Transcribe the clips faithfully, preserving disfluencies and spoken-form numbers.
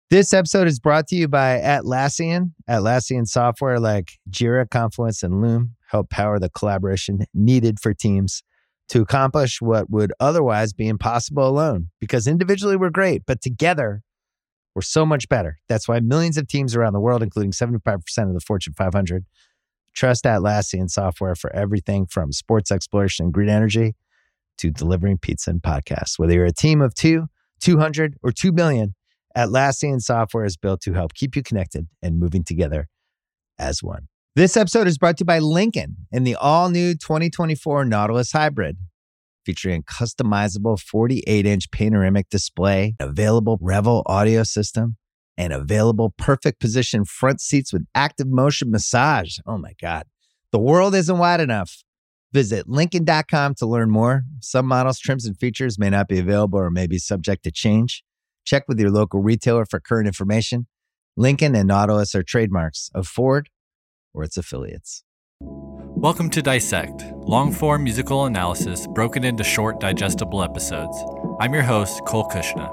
This episode is brought to you by Atlassian. Atlassian software like Jira, Confluence, and Loom help power the collaboration needed for teams to accomplish what would otherwise be impossible alone. Because individually we're great, but together we're so much better. That's why millions of teams around the world, including seventy-five percent of the Fortune five hundred, trust Atlassian software for everything from sports exploration and green energy to delivering pizza and podcasts. Whether you're a team of two, two hundred, or two billion, Atlassian software is built to help keep you connected and moving together as one. This episode is brought to you by Lincoln and the all-new twenty twenty-four Nautilus Hybrid, featuring a customizable forty-eight inch panoramic display, available Revel audio system, and available perfect position front seats with active motion massage. Oh my God. The world isn't wide enough. Visit Lincoln dot com to learn more. Some models, trims, and features may not be available or may be subject to change. Check with your local retailer for current information. Lincoln and Nautilus are trademarks of Ford or its affiliates. Welcome to Dissect, long-form musical analysis broken into short, digestible episodes. I'm your host, Cole Kushna.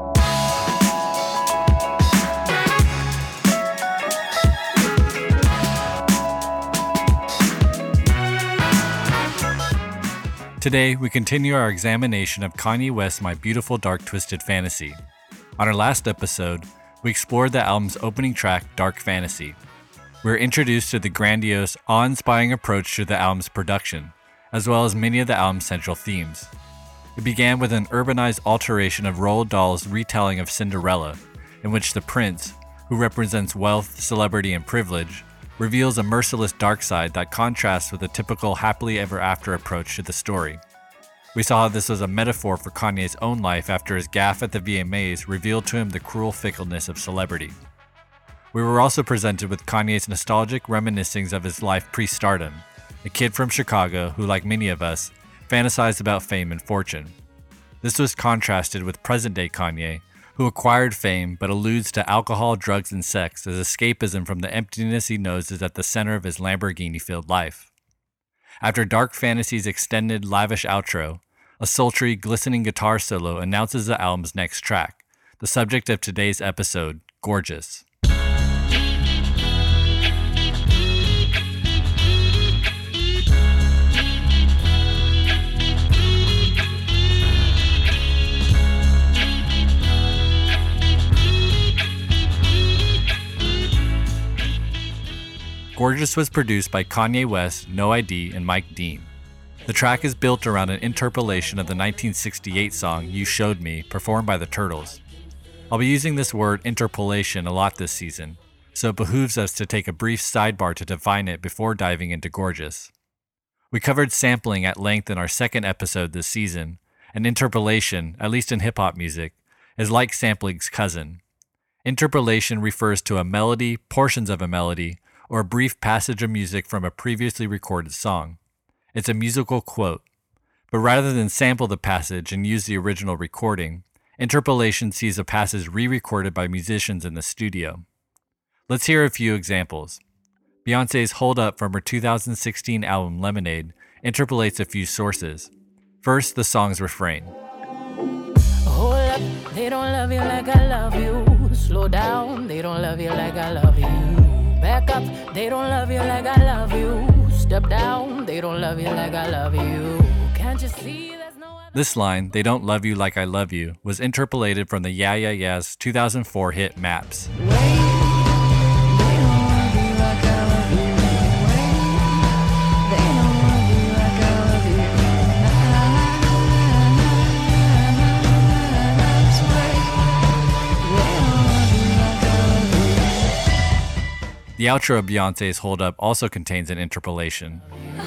Today, we continue our examination of Kanye West's My Beautiful Dark Twisted Fantasy. On our last episode, we explored the album's opening track, Dark Fantasy. We were introduced to the grandiose, awe-inspiring approach to the album's production, as well as many of the album's central themes. It began with an urbanized alteration of Roald Dahl's retelling of Cinderella, in which the prince, who represents wealth, celebrity, and privilege, reveals a merciless dark side that contrasts with the typical happily ever after approach to the story. We saw how this was a metaphor for Kanye's own life after his gaffe at the V M As revealed to him the cruel fickleness of celebrity. We were also presented with Kanye's nostalgic reminiscings of his life pre-stardom, a kid from Chicago who, like many of us, fantasized about fame and fortune. This was contrasted with present-day Kanye, who acquired fame but alludes to alcohol, drugs, and sex as escapism from the emptiness he knows is at the center of his Lamborghini-filled life. After Dark Fantasy's extended, lavish outro, a sultry, glistening guitar solo announces the album's next track, the subject of today's episode, Gorgeous. Gorgeous was produced by Kanye West, No I D, and Mike Dean. The track is built around an interpolation of the nineteen sixty-eight song You Showed Me, performed by the Turtles. I'll be using this word interpolation a lot this season, so it behooves us to take a brief sidebar to define it before diving into Gorgeous. We covered sampling at length in our second episode this season, and interpolation, at least in hip-hop music, is like sampling's cousin. Interpolation refers to a melody, portions of a melody, or a brief passage of music from a previously recorded song. It's a musical quote. But rather than sample the passage and use the original recording, interpolation sees a passage re-recorded by musicians in the studio. Let's hear a few examples. Beyoncé's Hold Up from her two thousand sixteen album Lemonade interpolates a few sources. First, the song's refrain. Hold up, they don't love you like I love you. Slow down, they don't love you like I love you. Back up, they don't love you like I love you. Step down, they don't love you like I love you. Can't you see there's no other... This line, they don't love you like I love you, was interpolated from the Yeah Yeah Yeahs' two thousand four hit Maps. The outro of Beyoncé's Hold Up also contains an interpolation.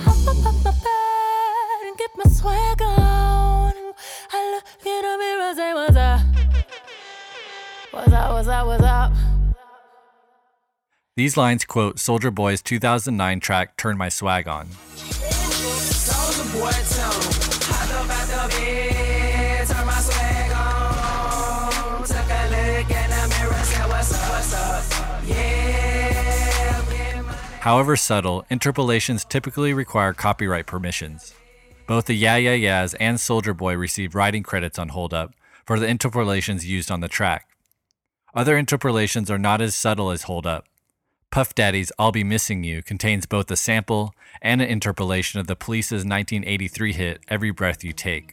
These lines quote Soulja Boy's two thousand nine track Turn My Swag On. Soulja Boy told him, hop up out the bed, turn my swag on. Took a look in the mirror, said what's up, what's up, yeah. However subtle, interpolations typically require copyright permissions. Both the Yeah Yeah Yeahs and Soulja Boy received writing credits on Hold Up for the interpolations used on the track. Other interpolations are not as subtle as Hold Up. Puff Daddy's I'll Be Missing You contains both a sample and an interpolation of the Police's nineteen eighty-three hit Every Breath You Take.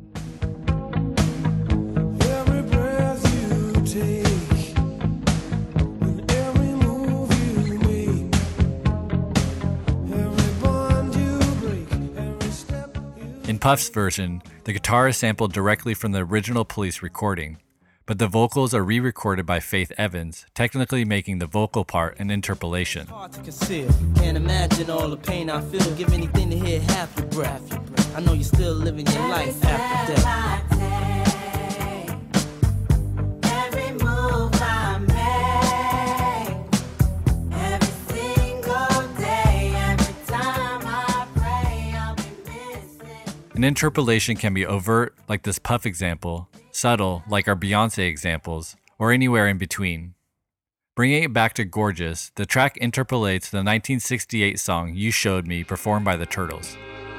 Every breath you take, and every move you make, every bond you break, every step you... In Puff's version, the guitar is sampled directly from the original Police recording, but the vocals are re-recorded by Faith Evans, technically making the vocal part an interpolation. Hard to conceal. Can't imagine all the pain I feel. Give anything to hear half your breath. I know you're still living your life after death. Every move I make, every single day, every time I pray, I'll be missing. An interpolation can be overt, like this Puff example, subtle, like our Beyonce examples, or anywhere in between. Bringing it back to Gorgeous, the track interpolates the nineteen sixty-eight song You Showed Me, performed by the Turtles.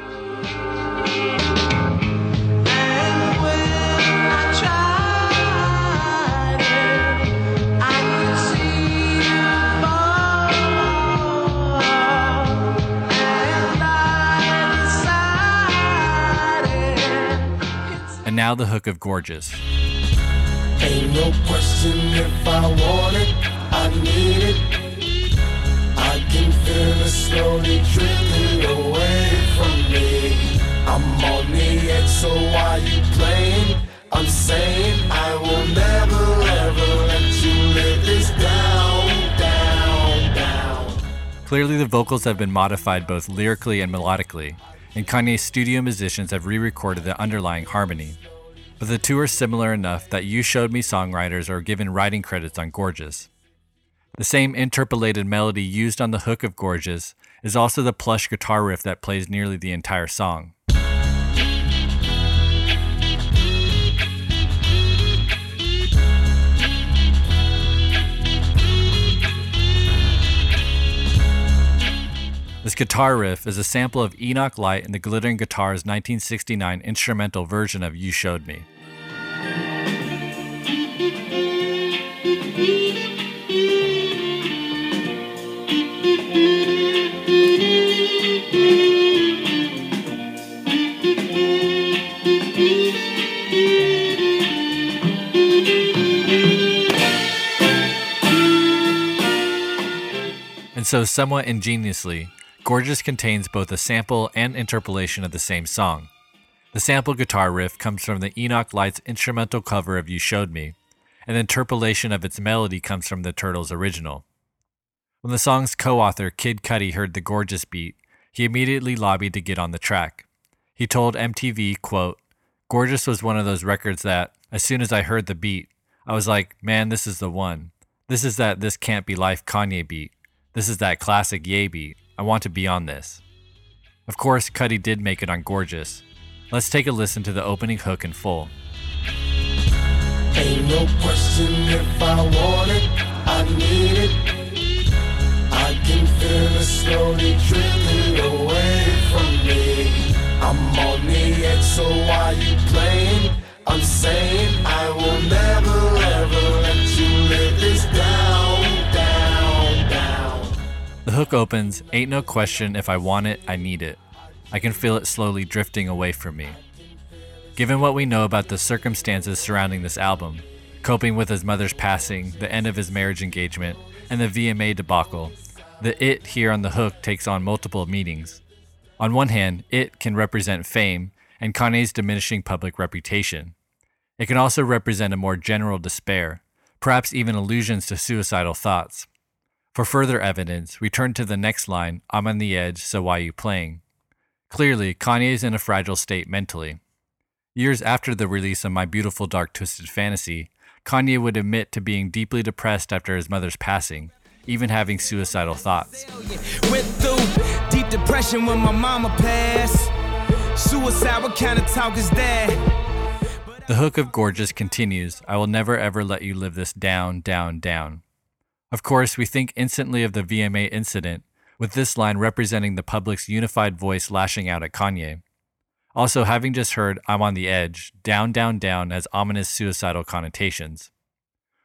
And now the hook of Gorgeous. Ain't no question if I want it, I need it. I can feel it slowly drifting away from me. I'm on the edge, so why you playing? I'm saying I will never ever let you live this down, down, down. Clearly the vocals have been modified both lyrically and melodically, and Kanye's studio musicians have re-recorded the underlying harmony. But the two are similar enough that You Showed Me songwriters are given writing credits on Gorgeous. The same interpolated melody used on the hook of Gorgeous is also the plush guitar riff that plays nearly the entire song. This guitar riff is a sample of Enoch Light and the Glittering Guitars' nineteen sixty-nine instrumental version of You Showed Me. And so, somewhat ingeniously, Gorgeous contains both a sample and interpolation of the same song. The sample guitar riff comes from the Enoch Light's instrumental cover of You Showed Me, and the interpolation of its melody comes from the Turtles' original. When the song's co-author Kid Cudi heard the Gorgeous beat, he immediately lobbied to get on the track. He told M T V, quote, "Gorgeous was one of those records that, as soon as I heard the beat, I was like, man, this is the one. This is that This Can't Be Life Kanye beat. This is that classic Ye beat. I want to be on this." Of course, Cudi did make it on Gorgeous. Let's take a listen to the opening hook in full. Ain't no question if I want it, I need it. I can feel it slowly drifting away from me. I'm on the edge, so why you playing? I'm saying I will never ever let you live this down, down, down. The hook opens, "Ain't no question if I want it, I need it. I can feel it slowly drifting away from me." Given what we know about the circumstances surrounding this album, coping with his mother's passing, the end of his marriage engagement, and the V M A debacle, the "it" here on the hook takes on multiple meanings. On one hand, "it" can represent fame and Kanye's diminishing public reputation. It can also represent a more general despair, perhaps even allusions to suicidal thoughts. For further evidence, we turn to the next line, "I'm on the edge, so why you playing?" Clearly, Kanye is in a fragile state mentally. Years after the release of My Beautiful Dark Twisted Fantasy, Kanye would admit to being deeply depressed after his mother's passing, even having suicidal thoughts. Went through deep depression when my mama passed. Suicide, what kind of talk is that? The hook of Gorgeous continues, "I will never ever let you live this down, down, down." Of course, we think instantly of the V M A incident, with this line representing the public's unified voice lashing out at Kanye. Also, having just heard "I'm on the edge," "down, down, down" has ominous suicidal connotations.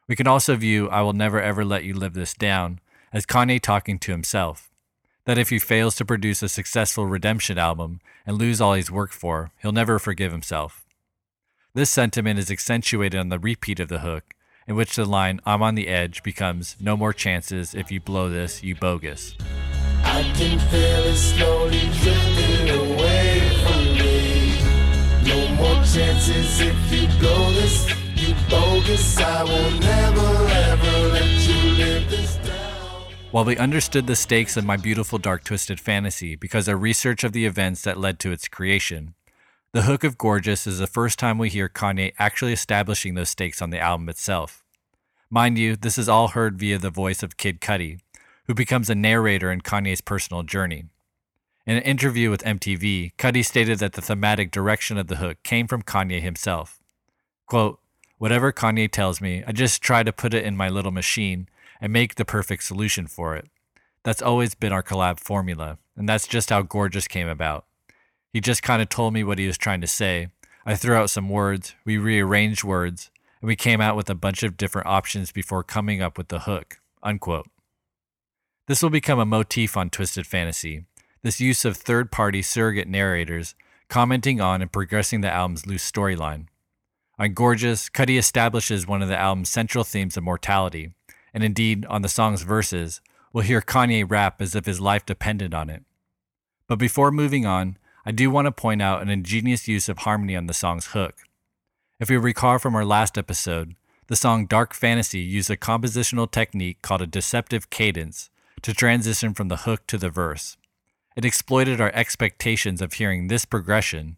We can also view I Will Never Ever Let You Live This Down as Kanye talking to himself, that if he fails to produce a successful redemption album and lose all he's worked for, he'll never forgive himself. This sentiment is accentuated on the repeat of the hook, in which the line, I'm on the edge, becomes, no more chances, if you blow this, you bogus. I can feel it slowly drifting away from me. No more chances if you blow this, you bogus. I will never ever let you live this down. While we understood the stakes of My Beautiful Dark Twisted Fantasy because of research of the events that led to its creation, the hook of Gorgeous is the first time we hear Kanye actually establishing those stakes on the album itself. Mind you, this is all heard via the voice of Kid Cudi, who becomes a narrator in Kanye's personal journey. In an interview with M T V, Cudi stated that the thematic direction of the hook came from Kanye himself. Quote, whatever Kanye tells me, I just try to put it in my little machine and make the perfect solution for it. That's always been our collab formula, and that's just how Gorgeous came about. He just kind of told me what he was trying to say. I threw out some words, we rearranged words, and we came out with a bunch of different options before coming up with the hook, unquote. This will become a motif on Twisted Fantasy, this use of third-party surrogate narrators commenting on and progressing the album's loose storyline. On Gorgeous, Cudi establishes one of the album's central themes of mortality, and indeed, on the song's verses, we'll hear Kanye rap as if his life depended on it. But before moving on, I do want to point out an ingenious use of harmony on the song's hook. If we recall from our last episode, the song Dark Fantasy used a compositional technique called a deceptive cadence to transition from the hook to the verse. It exploited our expectations of hearing this progression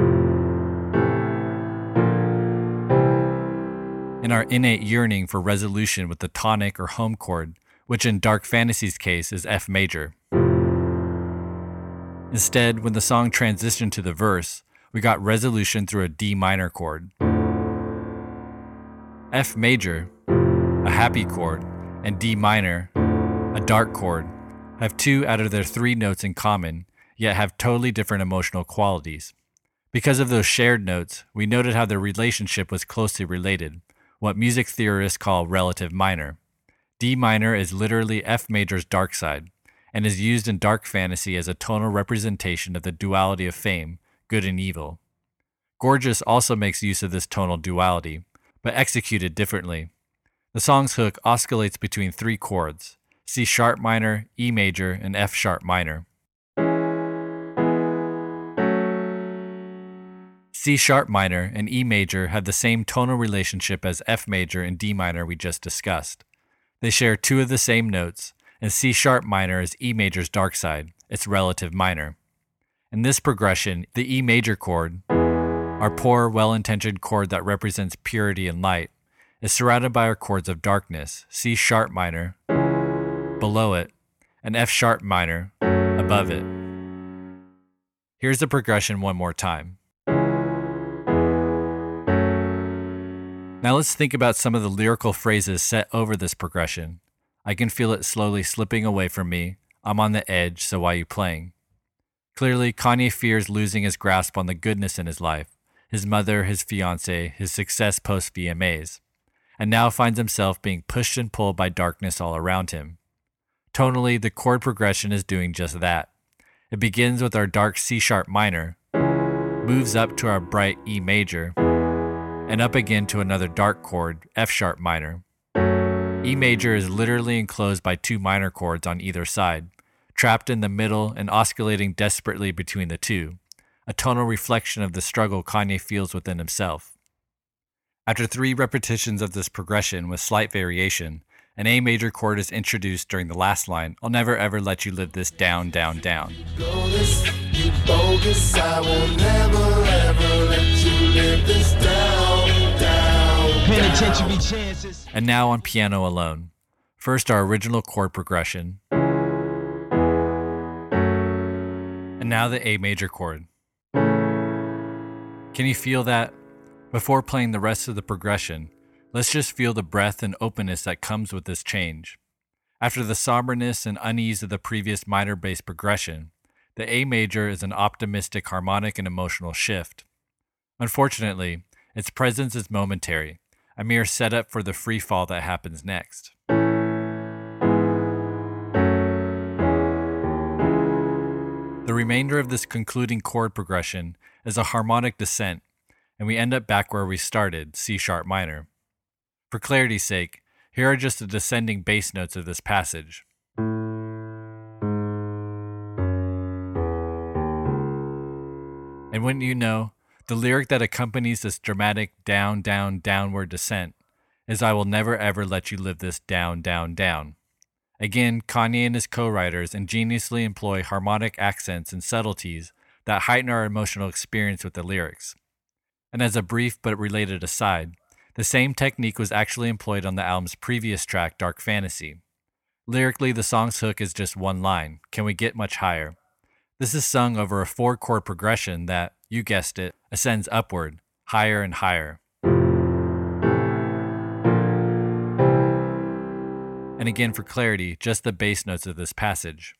and our innate yearning for resolution with the tonic or home chord, which in Dark Fantasy's case is F major. Instead, when the song transitioned to the verse, we got resolution through a D minor chord. F major, a happy chord, and D minor, a dark chord, have two out of their three notes in common, yet have totally different emotional qualities. Because of those shared notes, we noted how their relationship was closely related, what music theorists call relative minor. D minor is literally F major's dark side, and is used in Dark Fantasy as a tonal representation of the duality of fame, good and evil. Gorgeous also makes use of this tonal duality, but executed differently. The song's hook oscillates between three chords, C sharp minor, E major, and F sharp minor. C sharp minor and E major have the same tonal relationship as F major and D minor we just discussed. They share two of the same notes, and C sharp minor is E major's dark side, its relative minor. In this progression, the E major chord, our poor, well-intentioned chord that represents purity and light, is surrounded by our chords of darkness, C sharp minor, below it, and F sharp minor, above it. Here's the progression one more time. Now let's think about some of the lyrical phrases set over this progression. I can feel it slowly slipping away from me. I'm on the edge, so why you playing? Clearly, Kanye fears losing his grasp on the goodness in his life, his mother, his fiancé, his success post-V M As, and now finds himself being pushed and pulled by darkness all around him. Tonally, the chord progression is doing just that. It begins with our dark C sharp minor, moves up to our bright E major, and up again to another dark chord, F sharp minor. E major is literally enclosed by two minor chords on either side, trapped in the middle and oscillating desperately between the two, a tonal reflection of the struggle Kanye feels within himself. After three repetitions of this progression with slight variation, an A major chord is introduced during the last line, I'll never ever let you live this down, down, down. Blow this, you bogus. I will never ever let you live this down, down, Penitentiary down. chances. And now on piano alone. First our original chord progression, and now the A major chord. Can you feel that? Before playing the rest of the progression, let's just feel the breadth and openness that comes with this change. After the somberness and unease of the previous minor bass progression, the A major is an optimistic, harmonic, and emotional shift. Unfortunately, its presence is momentary, a mere setup for the free fall that happens next. The remainder of this concluding chord progression is a harmonic descent, and we end up back where we started, C sharp minor. For clarity's sake, here are just the descending bass notes of this passage. And wouldn't you know, the lyric that accompanies this dramatic down, down, downward descent is I will never ever let you live this down, down, down. Again, Kanye and his co-writers ingeniously employ harmonic accents and subtleties that heighten our emotional experience with the lyrics. And as a brief but related aside, the same technique was actually employed on the album's previous track, Dark Fantasy. Lyrically, the song's hook is just one line, "Can we get much higher?" This is sung over a four-chord progression that, you guessed it, ascends upward, higher and higher. And again, for clarity, just the bass notes of this passage.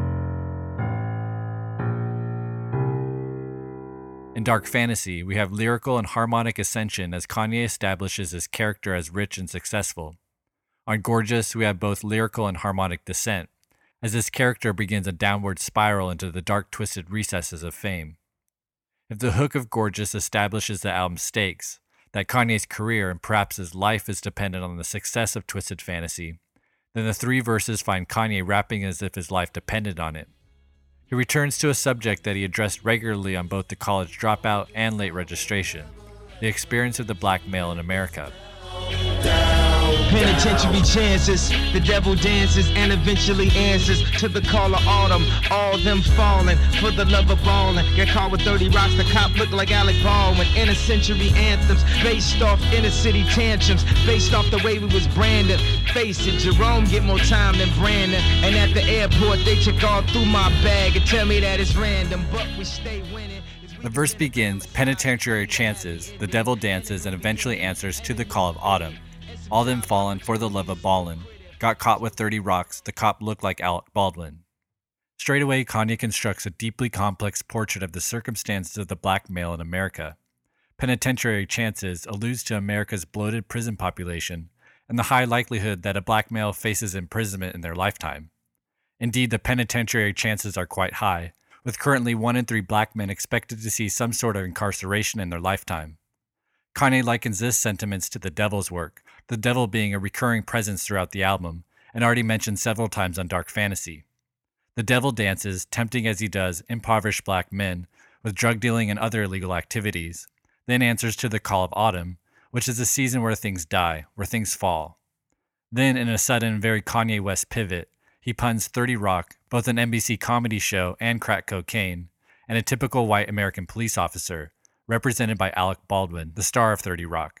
In Dark Fantasy, we have lyrical and harmonic ascension as Kanye establishes his character as rich and successful. On Gorgeous, we have both lyrical and harmonic descent, as this character begins a downward spiral into the dark, twisted recesses of fame. If the hook of Gorgeous establishes the album's stakes, that Kanye's career and perhaps his life is dependent on the success of Twisted Fantasy, then the three verses find Kanye rapping as if his life depended on it. He returns to a subject that he addressed regularly on both The College Dropout and Late Registration, the experience of the black male in America. Penitentiary chances, the devil dances and eventually answers to the call of autumn. All them falling for the love of ballin'. Get caught with thirty rocks, the cop look like Alec Baldwin. Inner century anthems based off inner city tantrums, based off the way we was branded. Face it, Jerome get more time than Brandon. And at the airport they check all through my bag and tell me that it's random, but we stay winning. The verse begins, penitentiary chances, the devil dances, and eventually answers to the call of autumn. All them fallen for the love of ballin'. Got caught with thirty rocks, the cop looked like Alec Baldwin. Straight away, Kanye constructs a deeply complex portrait of the circumstances of the black male in America. Penitentiary chances alludes to America's bloated prison population and the high likelihood that a black male faces imprisonment in their lifetime. Indeed, the penitentiary chances are quite high, with currently one in three black men expected to see some sort of incarceration in their lifetime. Kanye likens this sentiments to the devil's work, the devil being a recurring presence throughout the album, and already mentioned several times on Dark Fantasy. The devil dances, tempting as he does impoverished black men with drug dealing and other illegal activities, then answers to the call of autumn, which is a season where things die, where things fall. Then, in a sudden, very Kanye West pivot, he puns thirty Rock, both an N B C comedy show and crack cocaine, and a typical white American police officer, represented by Alec Baldwin, the star of thirty Rock.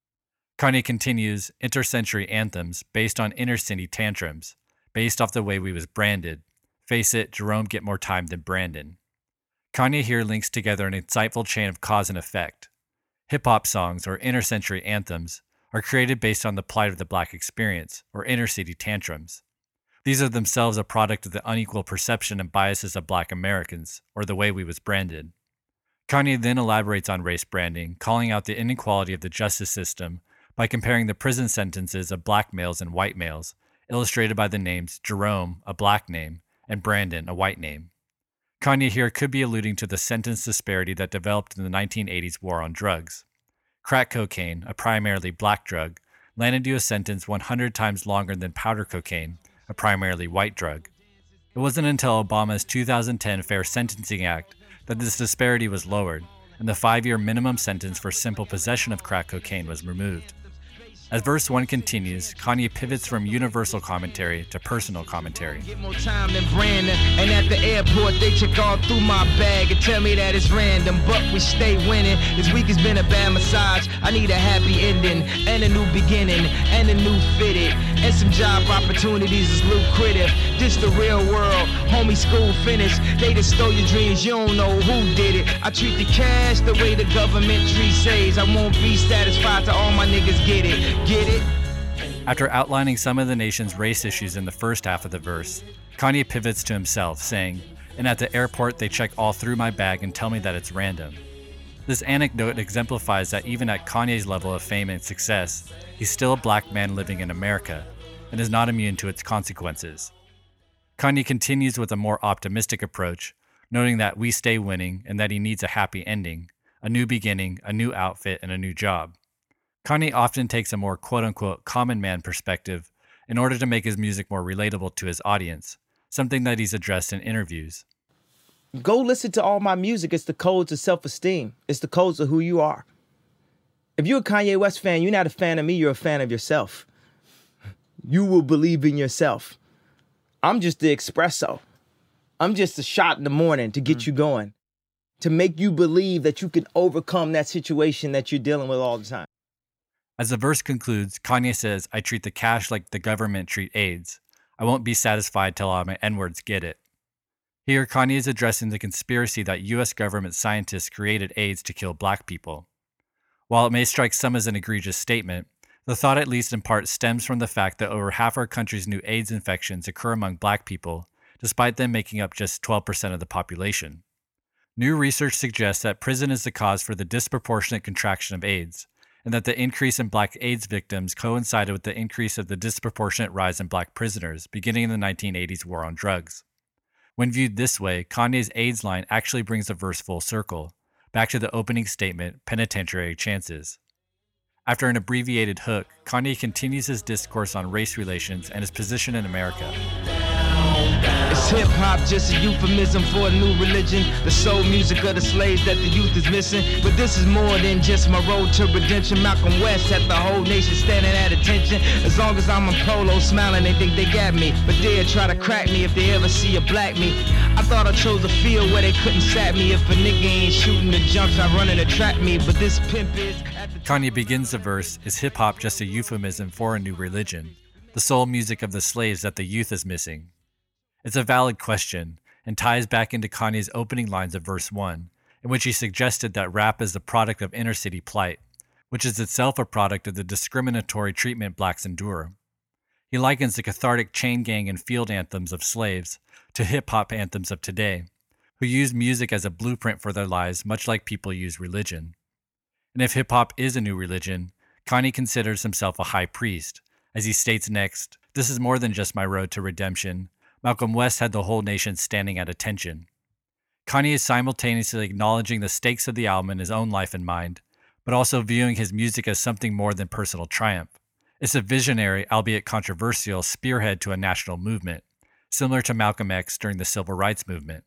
Kanye continues intercentury anthems based on inner city tantrums, based off the way we was branded. Face it, Jerome get more time than Brandon. Kanye here links together an insightful chain of cause and effect. Hip-hop songs, or inner-century anthems, are created based on the plight of the black experience, or inner-city tantrums. These are themselves a product of the unequal perception and biases of black Americans, or the way we was branded. Kanye then elaborates on race branding, calling out the inequality of the justice system by comparing the prison sentences of black males and white males, illustrated by the names Jerome, a black name, and Brandon, a white name. Kanye here could be alluding to the sentence disparity that developed in the nineteen eighties war on drugs. Crack cocaine, a primarily black drug, landed you a sentence one hundred times longer than powder cocaine, a primarily white drug. It wasn't until Obama's two thousand ten Fair Sentencing Act that this disparity was lowered, and the five-year minimum sentence for simple possession of crack cocaine was removed. As verse one continues, Kanye pivots from universal commentary to personal commentary. Get more time than Brandon, and at the airport they check all through my bag and tell me that it's random, but we stay winning. This week has been a bad massage. I need a happy ending and a new beginning and a new fitted and some job opportunities is lucrative. This the real world, homie. School finished. They just stole your dreams. You don't know who did it. I treat the cash the way the government tree says. I won't be satisfied till all my niggas get it. Get it? After outlining some of the nation's race issues in the first half of the verse, Kanye pivots to himself, saying, "And at the airport they check all through my bag and tell me that it's random." This anecdote exemplifies that even at Kanye's level of fame and success, he's still a black man living in America and is not immune to its consequences. Kanye continues with a more optimistic approach, noting that we stay winning and that he needs a happy ending, a new beginning, a new outfit, and a new job. Kanye often takes a more quote-unquote common man perspective in order to make his music more relatable to his audience, something that he's addressed in interviews. Go listen to all my music. It's the codes of self-esteem. It's the codes of who you are. If you're a Kanye West fan, you're not a fan of me, you're a fan of yourself. You will believe in yourself. I'm just the espresso. I'm just a shot in the morning to get mm. you going, to make you believe that you can overcome that situation that you're dealing with all the time. As the verse concludes, Kanye says, I treat the cash like the government treat AIDS. I won't be satisfied till all my N-words get it. Here, Kanye is addressing the conspiracy that U S government scientists created AIDS to kill black people. While it may strike some as an egregious statement, the thought at least in part stems from the fact that over half our country's new AIDS infections occur among black people, despite them making up just twelve percent of the population. New research suggests that prison is the cause for the disproportionate contraction of AIDS, and that the increase in black AIDS victims coincided with the increase of the disproportionate rise in black prisoners beginning in the nineteen eighties war on drugs. When viewed this way, Kanye's AIDS line actually brings the verse full circle, back to the opening statement, penitentiary chances. After an abbreviated hook, Kanye continues his discourse on race relations and his position in America. Is hip-hop just a euphemism for a new religion? The soul music of the slaves that the youth is missing? But this is more than just my road to redemption. Malcolm West had the whole nation standing at attention. As long as I'm in polo smiling, they think they got me. But they'll try to crack me if they ever see a black me. I thought I chose a field where they couldn't sack me. If a nigga ain't shooting the jumps, I running to trap me. But this pimp is... At the Kanye begins the verse, is hip-hop just a euphemism for a new religion? The soul music of the slaves that the youth is missing? It's a valid question, and ties back into Kanye's opening lines of verse one, in which he suggested that rap is the product of inner-city plight, which is itself a product of the discriminatory treatment blacks endure. He likens the cathartic chain gang and field anthems of slaves to hip-hop anthems of today, who use music as a blueprint for their lives much like people use religion. And if hip-hop is a new religion, Kanye considers himself a high priest, as he states next, this is more than just my road to redemption. Malcolm West had the whole nation standing at attention. Kanye is simultaneously acknowledging the stakes of the album in his own life and mind, but also viewing his music as something more than personal triumph. It's a visionary, albeit controversial, spearhead to a national movement, similar to Malcolm X during the Civil Rights Movement.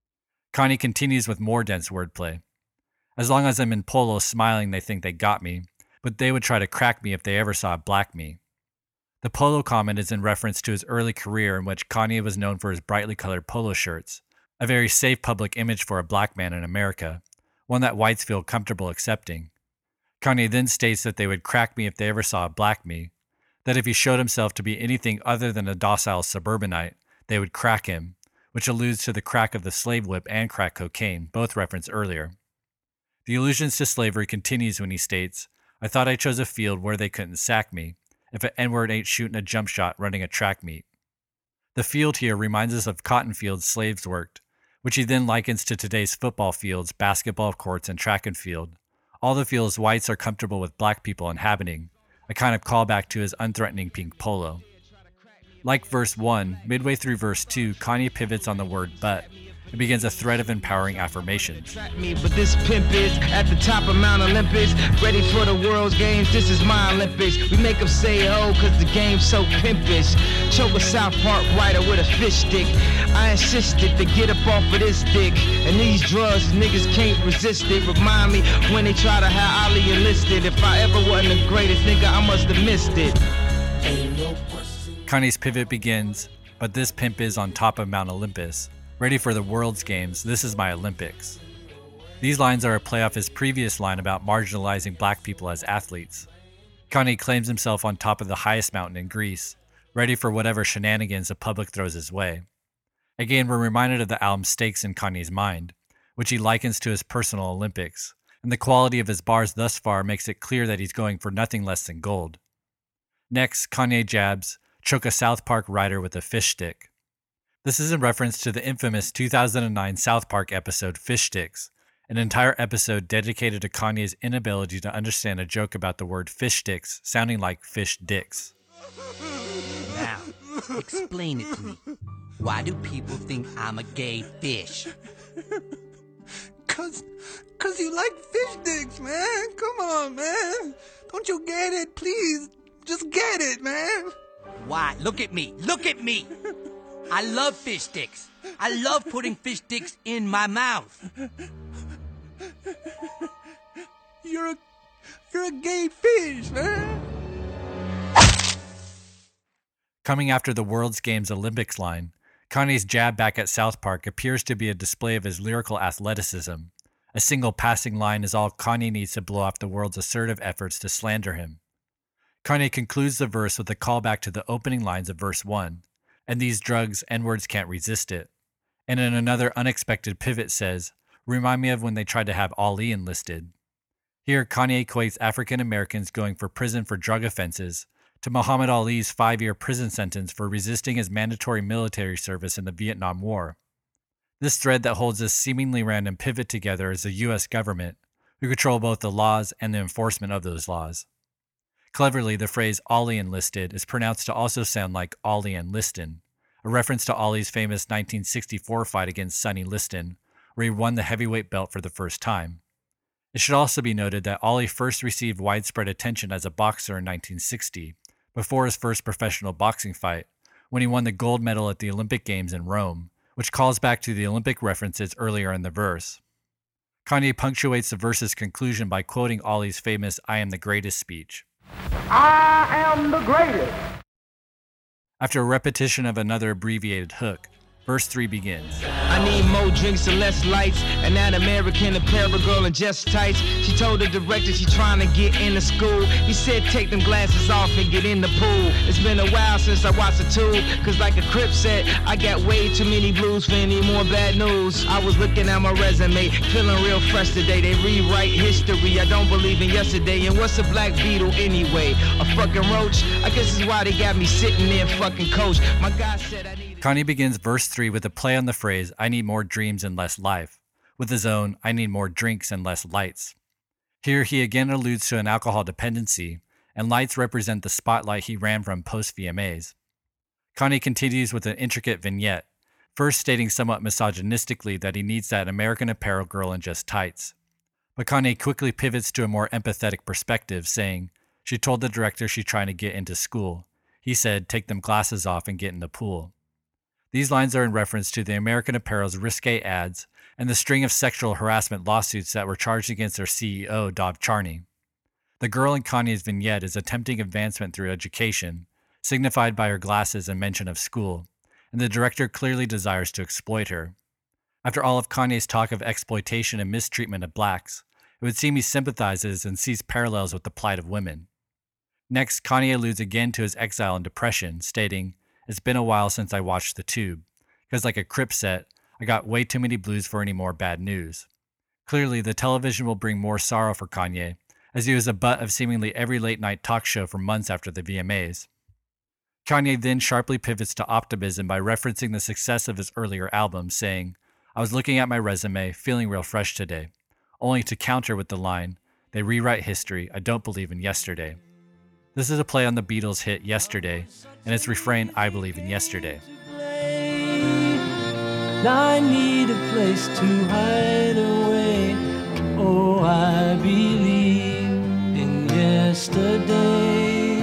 Kanye continues with more dense wordplay. As long as I'm in polo smiling, they think they got me, but they would try to crack me if they ever saw a black me. The polo comment is in reference to his early career in which Kanye was known for his brightly colored polo shirts, a very safe public image for a black man in America, one that whites feel comfortable accepting. Kanye then states that they would crack me if they ever saw a black me, that if he showed himself to be anything other than a docile suburbanite, they would crack him, which alludes to the crack of the slave whip and crack cocaine, both referenced earlier. The allusions to slavery continues when he states, I thought I chose a field where they couldn't sack me, if an N-word ain't shooting a jump shot running a track meet. The field here reminds us of cotton fields slaves worked, which he then likens to today's football fields, basketball courts, and track and field, all the fields whites are comfortable with black people inhabiting, a kind of callback to his unthreatening pink polo. Like verse one, midway through verse two, Kanye pivots on the word but, and begins a thread of empowering affirmations. But this pimp is at the top of Mount Olympus, ready for the world's games, this is my Olympics. We make them say oh, cause the game's so pimpish. Choke a South Park writer with a fish stick. I insisted to get up off of this dick. And these drugs, niggas can't resist it. Remind me when they try to have Ali enlisted. If I ever wasn't the greatest nigga, I must have missed it. Kanye's pivot begins, but this pimp is on top of Mount Olympus. Ready for the world's games, this is my Olympics. These lines are a play off his previous line about marginalizing black people as athletes. Kanye claims himself on top of the highest mountain in Greece, ready for whatever shenanigans the public throws his way. Again, we're reminded of the album's stakes in Kanye's mind, which he likens to his personal Olympics, and the quality of his bars thus far makes it clear that he's going for nothing less than gold. Next, Kanye jabs, choke a South Park writer with a fish stick. This is in reference to the infamous two thousand nine South Park episode Fish Sticks, an entire episode dedicated to Kanye's inability to understand a joke about the word fish sticks sounding like fish dicks. Now, explain it to me. Why do people think I'm a gay fish? Cause, cause you like fish dicks, man. Come on, man. Don't you get it? Please, just get it, man. Why? Look at me. Look at me. I love fish sticks. I love putting fish sticks in my mouth. You're a, you're a gay fish, man. Coming after the World's Games Olympics line, Kanye's jab back at South Park appears to be a display of his lyrical athleticism. A single passing line is all Kanye needs to blow off the world's assertive efforts to slander him. Kanye concludes the verse with a callback to the opening lines of verse one, and these drugs, N-words can't resist it. And in another unexpected pivot says, remind me of when they tried to have Ali enlisted. Here, Kanye equates African Americans going for prison for drug offenses to Muhammad Ali's five-year prison sentence for resisting his mandatory military service in the Vietnam War. This thread that holds this seemingly random pivot together is the U S government, who control both the laws and the enforcement of those laws. Cleverly, the phrase Ali enlisted is pronounced to also sound like Ali and Liston, a reference to Ali's famous nineteen sixty-four fight against Sonny Liston, where he won the heavyweight belt for the first time. It should also be noted that Ali first received widespread attention as a boxer in nineteen sixty, before his first professional boxing fight, when he won the gold medal at the Olympic Games in Rome, which calls back to the Olympic references earlier in the verse. Kanye punctuates the verse's conclusion by quoting Ali's famous "I am the greatest" speech. I am the greatest. After a repetition of another abbreviated hook, verse three begins. I need more drinks and less lights. And that American apparel girl in just tights. She told the director she trying to get into school. He said take them glasses off and get in the pool. It's been a while since I watched the tube. Cause like a Crip said, I got way too many blues for any more bad news. I was looking at my resume, feeling real fresh today. They rewrite history, I don't believe in yesterday. And what's a black beetle anyway? A fucking roach? I guess this is why they got me sitting there fucking coach. My guy said I need... Kanye begins verse three with a play on the phrase, I need more dreams and less life, with his own, I need more drinks and less lights. Here he again alludes to an alcohol dependency, and lights represent the spotlight he ran from post-V M As. Kanye continues with an intricate vignette, first stating somewhat misogynistically that he needs that American Apparel girl in just tights. But Kanye quickly pivots to a more empathetic perspective, saying, she told the director she's trying to get into school. He said, take them glasses off and get in the pool. These lines are in reference to the American Apparel's risque ads and the string of sexual harassment lawsuits that were charged against their C E O, Dov Charney. The girl in Kanye's vignette is attempting advancement through education, signified by her glasses and mention of school, and the director clearly desires to exploit her. After all of Kanye's talk of exploitation and mistreatment of blacks, it would seem he sympathizes and sees parallels with the plight of women. Next, Kanye alludes again to his exile and depression, stating, it's been a while since I watched The Tube, because like a Crip set, I got way too many blues for any more bad news. Clearly, the television will bring more sorrow for Kanye, as he was the butt of seemingly every late-night talk show for months after the V M As. Kanye then sharply pivots to optimism by referencing the success of his earlier albums, saying, I was looking at my resume, feeling real fresh today, only to counter with the line, they rewrite history, I don't believe in yesterday. This is a play on the Beatles' hit Yesterday, and its refrain, I believe in yesterday. I need a place to hide away. Oh, I believe in yesterday.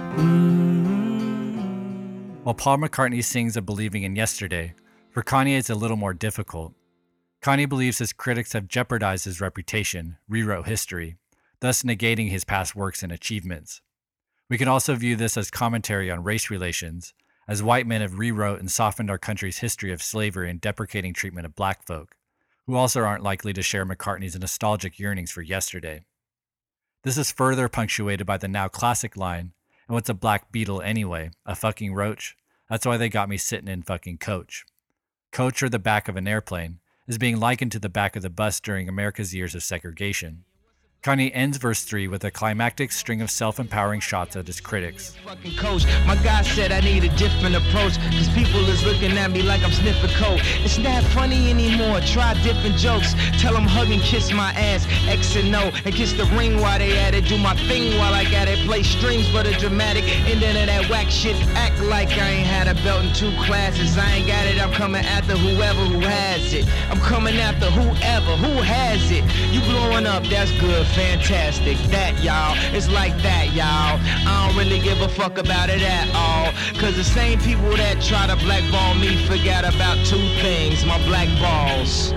Mm-hmm. While Paul McCartney sings of believing in yesterday, for Kanye it's a little more difficult. Kanye believes his critics have jeopardized his reputation, rewrote history, thus negating his past works and achievements. We can also view this as commentary on race relations, as white men have rewrote and softened our country's history of slavery and deprecating treatment of black folk, who also aren't likely to share McCartney's nostalgic yearnings for yesterday. This is further punctuated by the now classic line, and what's a black beetle anyway, a fucking roach? That's why they got me sitting in fucking coach. Coach, or the back of an airplane, is being likened to the back of the bus during America's years of segregation. Kanye ends verse three with a climactic string of self-empowering shots at his critics. Fucking coach, my guy said I need a different approach, cause people is looking at me like I'm sniffing coke. It's not funny anymore, try different jokes. Tell them hug and kiss my ass, X and O, and kiss the ring while they at it. Do my thing while I got it, play strings for the dramatic ending of that whack shit. Act like I ain't had a belt in two classes. I ain't got it, I'm coming after whoever who has it. I'm coming after whoever who has it. You blowing up, that's good. Fantastic, that y'all, it's like that y'all. I don't really give a fuck about it at all, cause the same people that try to blackball me forgot about two things, my black balls.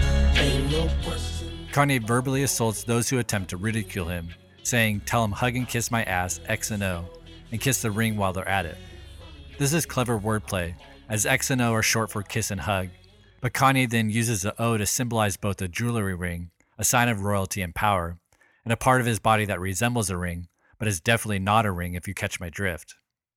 Kanye verbally assaults those who attempt to ridicule him, saying, tell him hug and kiss my ass, X and O, and kiss the ring while they're at it. This is clever wordplay, as X and O are short for kiss and hug, but Kanye then uses the O to symbolize both a jewelry ring, a sign of royalty and power, and a part of his body that resembles a ring, but is definitely not a ring if you catch my drift.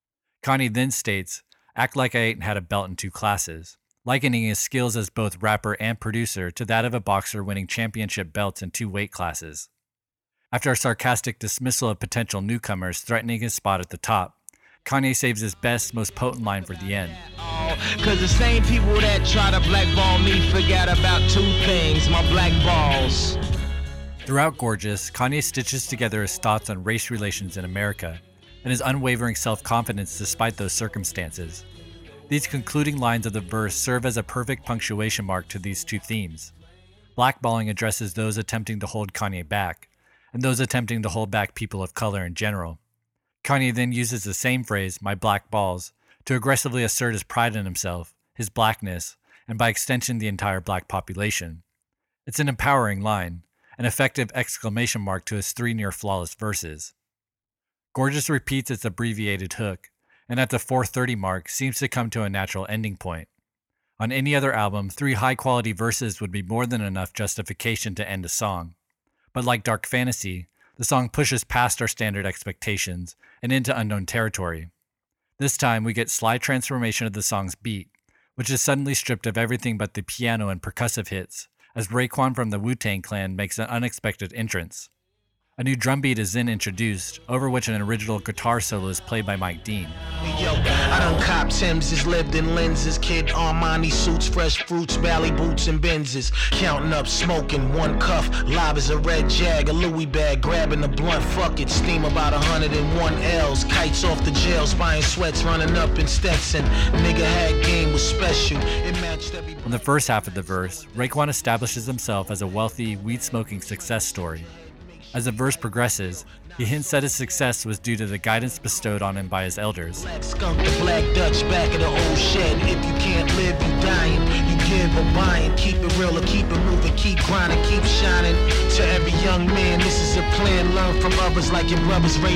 Kanye then states, act like I ain't had a belt in two classes, likening his skills as both rapper and producer to that of a boxer winning championship belts in two weight classes. After a sarcastic dismissal of potential newcomers threatening his spot at the top, Kanye saves his best, most potent line for the end. Cause the same people that try to blackball me forgot about two things, my black balls. Throughout Gorgeous, Kanye stitches together his thoughts on race relations in America and his unwavering self-confidence despite those circumstances. These concluding lines of the verse serve as a perfect punctuation mark to these two themes. Blackballing addresses those attempting to hold Kanye back, and those attempting to hold back people of color in general. Kanye then uses the same phrase, my black balls, to aggressively assert his pride in himself, his blackness, and by extension the entire black population. It's an empowering line, an effective exclamation mark to his three near-flawless verses. Gorgeous repeats its abbreviated hook, and at the four thirty mark seems to come to a natural ending point. On any other album, three high-quality verses would be more than enough justification to end a song. But like Dark Fantasy, the song pushes past our standard expectations and into unknown territory. This time, we get slight transformation of the song's beat, which is suddenly stripped of everything but the piano and percussive hits, as Raekwon from the Wu-Tang Clan makes an unexpected entrance. A new drum beat is then introduced, over which an original guitar solo is played by Mike Dean. Yo, I done copped Tim's, lived in lenses, kid Armani suits, fresh fruits, Bally boots and Benzes. Counting up, smoking, one cuff, live as a red jag, a Louis bag, grabbing the blunt, fuck it, steam about a hundred and one L's, kites off the jails, buying sweats, running up in Stetson. Nigga had game was special, it matched every... In the first half of the verse, Raekwon establishes himself as a wealthy, weed-smoking success story. As the verse progresses, he hints that his success was due to the guidance bestowed on him by his elders. Black skunk, the black Dutch, back of the old shed. If you can't live, you dying. You give or buying. Keep it real or keep it moving. Keep grinding, keep shining. To every young man, this is a plan. Learn from others like your brothers Ray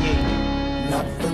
and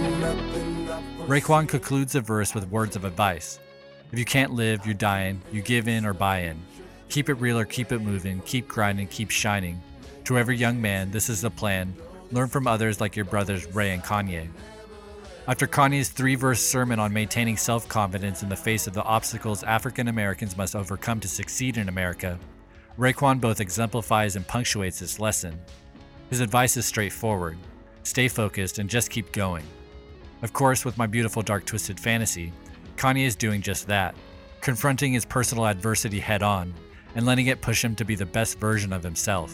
Kanye. Raekwon concludes the verse with words of advice. If you can't live, you're dying. You give in or buy in. Keep it real or keep it moving. Keep grinding, keep shining. To every young man, this is the plan. Learn from others like your brothers Ray and Kanye. After Kanye's three-verse sermon on maintaining self-confidence in the face of the obstacles African Americans must overcome to succeed in America, Raekwon both exemplifies and punctuates this lesson. His advice is straightforward. Stay focused and just keep going. Of course, with My Beautiful Dark Twisted Fantasy, Kanye is doing just that, confronting his personal adversity head-on and letting it push him to be the best version of himself.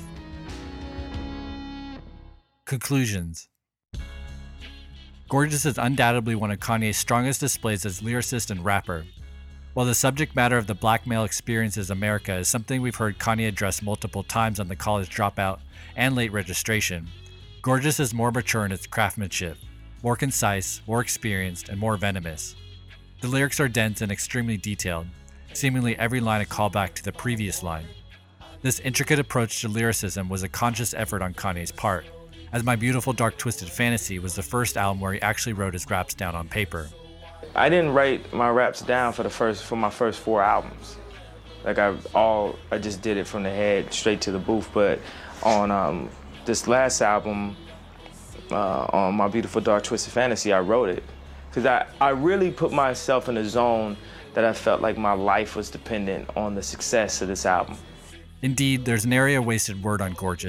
Conclusions. Gorgeous is undoubtedly one of Kanye's strongest displays as lyricist and rapper. While the subject matter of the black male experiences America is something we've heard Kanye address multiple times on The College Dropout and Late Registration, Gorgeous is more mature in its craftsmanship, more concise, more experienced, and more venomous. The lyrics are dense and extremely detailed, seemingly every line a callback to the previous line. This intricate approach to lyricism was a conscious effort on Kanye's part, as My Beautiful Dark Twisted Fantasy was the first album where he actually wrote his raps down on paper. I didn't write my raps down for the first for my first four albums. Like I all I just did it from the head straight to the booth. But on um, this last album, uh, on My Beautiful Dark Twisted Fantasy, I wrote it because I I really put myself in a zone that I felt like my life was dependent on the success of this album. Indeed, there's nary a wasted word on Gorgeous,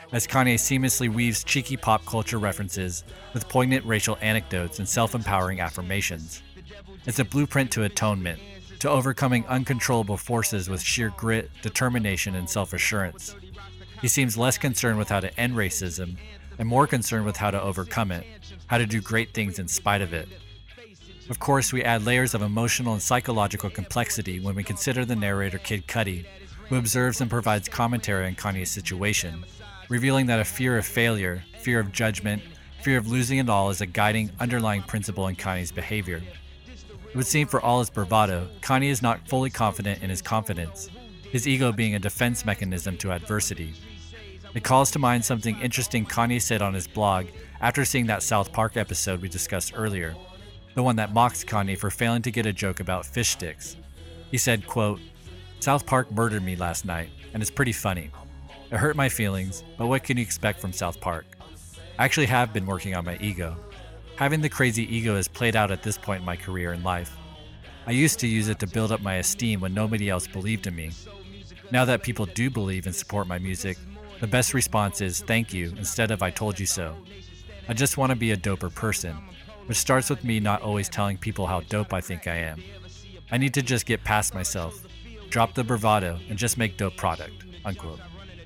as Kanye seamlessly weaves cheeky pop culture references with poignant racial anecdotes and self-empowering affirmations. It's a blueprint to atonement, to overcoming uncontrollable forces with sheer grit, determination, and self-assurance. He seems less concerned with how to end racism and more concerned with how to overcome it, how to do great things in spite of it. Of course, we add layers of emotional and psychological complexity when we consider the narrator Kid Cudi, who observes and provides commentary on Kanye's situation, revealing that a fear of failure, fear of judgment, fear of losing it all is a guiding, underlying principle in Kanye's behavior. It would seem for all his bravado, Kanye is not fully confident in his confidence, his ego being a defense mechanism to adversity. It calls to mind something interesting Kanye said on his blog after seeing that South Park episode we discussed earlier, the one that mocks Kanye for failing to get a joke about fish sticks. He said, quote, "South Park murdered me last night, and it's pretty funny. It hurt my feelings, but what can you expect from South Park? I actually have been working on my ego. Having the crazy ego has played out at this point in my career and life. I used to use it to build up my esteem when nobody else believed in me. Now that people do believe and support my music, the best response is thank you instead of I told you so. I just want to be a doper person, which starts with me not always telling people how dope I think I am. I need to just get past myself, drop the bravado, and just make dope product," unquote.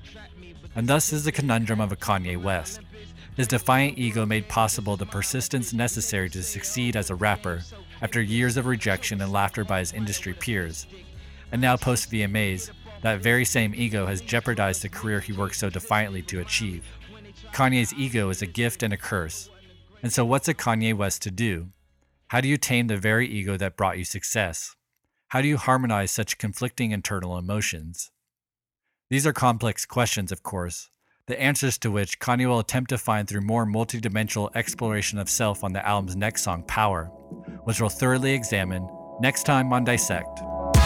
And thus is the conundrum of a Kanye West. His defiant ego made possible the persistence necessary to succeed as a rapper after years of rejection and laughter by his industry peers. And now post-V M As, that very same ego has jeopardized the career he worked so defiantly to achieve. Kanye's ego is a gift and a curse. And so what's a Kanye West to do? How do you tame the very ego that brought you success? How do you harmonize such conflicting internal emotions? These are complex questions, of course, the answers to which Kanye will attempt to find through more multidimensional exploration of self on the album's next song, Power, which we'll thoroughly examine next time on Dissect.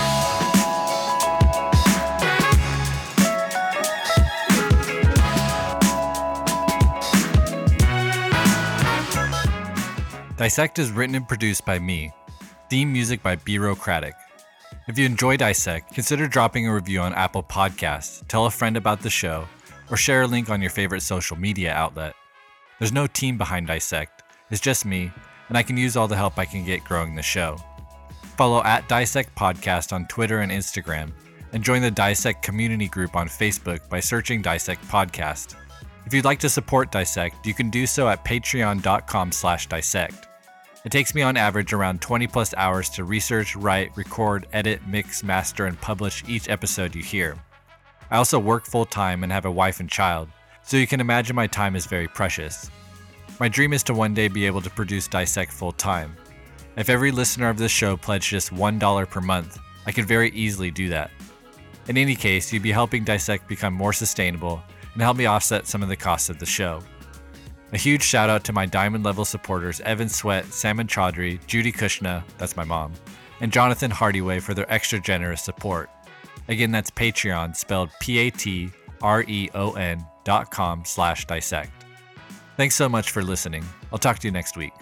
Dissect is written and produced by me. Theme music by Bureaucratic. If you enjoy Dissect, consider dropping a review on Apple Podcasts, tell a friend about the show, or share a link on your favorite social media outlet. There's no team behind Dissect, it's just me, and I can use all the help I can get growing the show. Follow at Dissect Podcast on Twitter and Instagram, and join the Dissect community group on Facebook by searching Dissect Podcast. If you'd like to support Dissect, you can do so at patreon.com slash dissect. It takes me on average around twenty plus hours to research, write, record, edit, mix, master, and publish each episode you hear. I also work full-time and have a wife and child, so you can imagine my time is very precious. My dream is to one day be able to produce Dissect full-time. If every listener of this show pledged just one dollar per month, I could very easily do that. In any case, you'd be helping Dissect become more sustainable and help me offset some of the costs of the show. A huge shout out to my diamond level supporters Evan Sweat, Salman Chaudhry, Judy Kushna, that's my mom, and Jonathan Hardyway for their extra generous support. Again, that's Patreon, spelled P-A-T-R-E-O-N dot com slash dissect. Thanks so much for listening. I'll talk to you next week.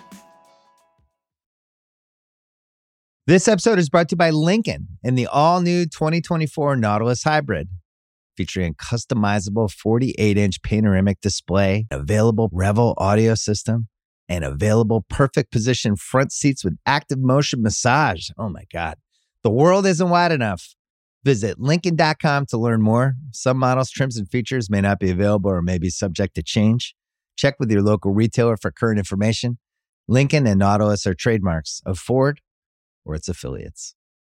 This episode is brought to you by Lincoln and the all-new twenty twenty-four Nautilus Hybrid. Featuring a customizable forty-eight inch panoramic display, available Revel audio system, and available perfect position front seats with active motion massage. Oh my God. The world isn't wide enough. Visit Lincoln dot com to learn more. Some models, trims, and features may not be available or may be subject to change. Check with your local retailer for current information. Lincoln and Nautilus are trademarks of Ford or its affiliates.